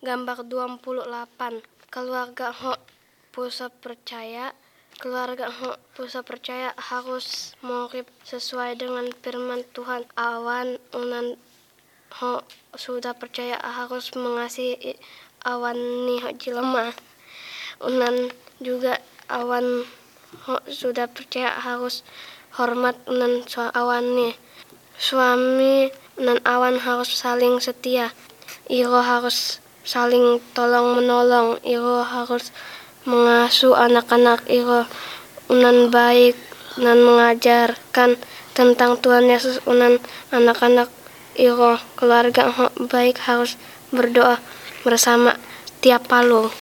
Gambar 28. Keluarga pusat percaya harus mengurip sesuai dengan firman Tuhan. Awan unan sudah percaya harus mengasihi awan ni jelema. Unan juga awan sudah percaya harus hormat unan awan ni. Suami dan awan harus saling setia. Iro harus saling tolong menolong. Iro harus mengasuh anak-anak iro unan baik dan mengajarkan tentang Tuhan Yesus. Unan anak-anak iro keluarga baik harus berdoa bersama tiap palu.